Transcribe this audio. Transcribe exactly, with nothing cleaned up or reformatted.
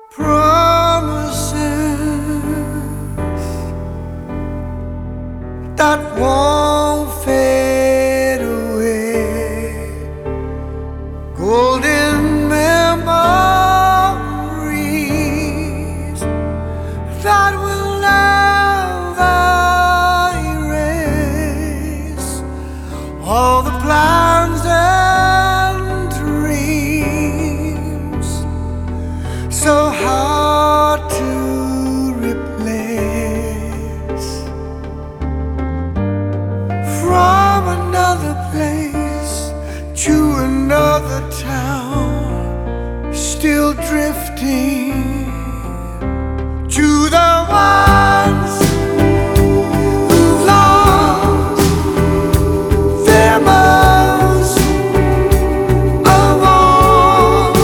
Promises that won't fade away, golden memories that will never erase all the plans and dreams so hard to replace. From another place to another town, still drifting